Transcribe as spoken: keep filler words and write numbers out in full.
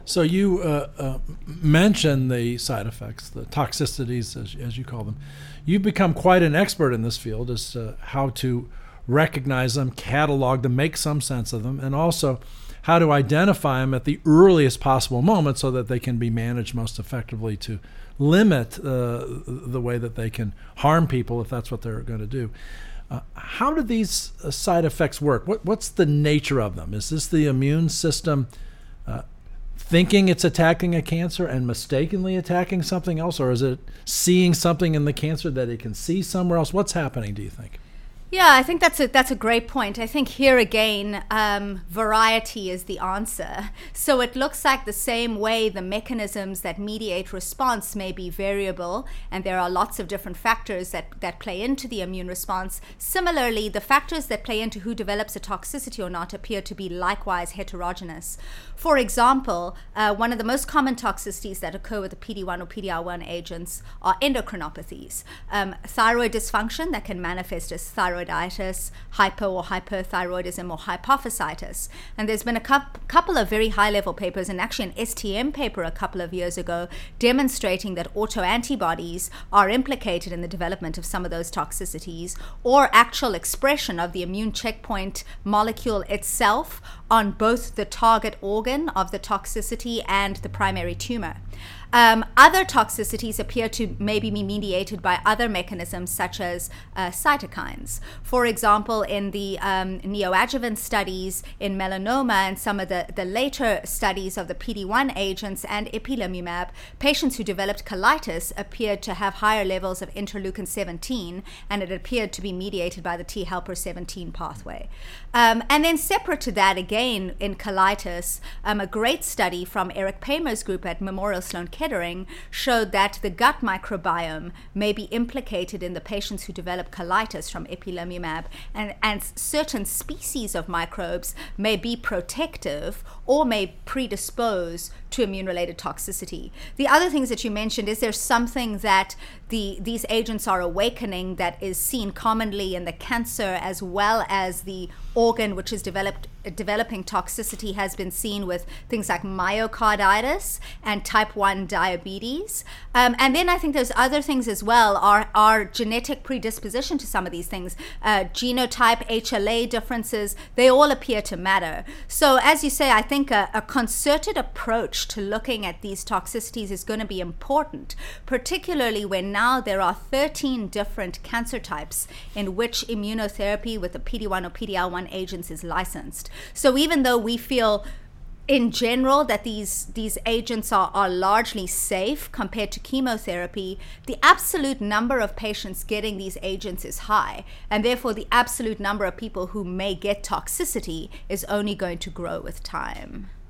So you uh, uh, mentioned the side effects, the toxicities, as, as you call them. You've become quite an expert in this field as to how to recognize them, catalog them, make some sense of them, and also how to identify them at the earliest possible moment so that they can be managed most effectively to limit uh, the way that they can harm people if that's what they're going to do. Uh, how do these uh, side effects work? What, what's the nature of them? Is this the immune system uh, thinking it's attacking a cancer and mistakenly attacking something else, or is it seeing something in the cancer that it can see somewhere else? What's happening, do you think? Yeah, I think that's a that's a great point. I think here again, um, variety is the answer. So it looks like the same way the mechanisms that mediate response may be variable, and there are lots of different factors that, that play into the immune response. Similarly, the factors that play into who develops a toxicity or not appear to be likewise heterogeneous. For example, uh, one of the most common toxicities that occur with the P D one or P D L one agents are endocrinopathies. Um, thyroid dysfunction that can manifest as thyroid hypo or hyperthyroidism or hypophysitis. And there's been a cu- couple of very high-level papers, and actually an S T M paper a couple of years ago, demonstrating that autoantibodies are implicated in the development of some of those toxicities, or actual expression of the immune checkpoint molecule itself on both the target organ of the toxicity and the primary tumor. Um, other toxicities appear to maybe be mediated by other mechanisms such as uh, cytokines. For example, in the um, neoadjuvant studies in melanoma and some of the, the later studies of the P D one agents and ipilimumab, patients who developed colitis appeared to have higher levels of interleukin seventeen, and it appeared to be mediated by the T helper seventeen pathway. Um, and then separate to that, again, in colitis, um, a great study from Eric Paymer's group at Memorial Sloan Kettering showed that the gut microbiome may be implicated in the patients who develop colitis from ipilimumab, and, and certain species of microbes may be protective or may predispose to immune-related toxicity. The other things that you mentioned, is there something that the these agents are awakening that is seen commonly in the cancer as well as the organ which is developed developing toxicity has been seen with things like myocarditis and type one diabetes. Um, and then I think there's other things as well, our, our genetic predisposition to some of these things, uh, genotype, H L A differences, they all appear to matter. So as you say, I think a, a concerted approach to looking at these toxicities is going to be important, particularly when now there are thirteen different cancer types in which immunotherapy with the P D one or P D L one agents is licensed. So even though we feel in general that these these agents are, are largely safe compared to chemotherapy, the absolute number of patients getting these agents is high, and therefore the absolute number of people who may get toxicity is only going to grow with time.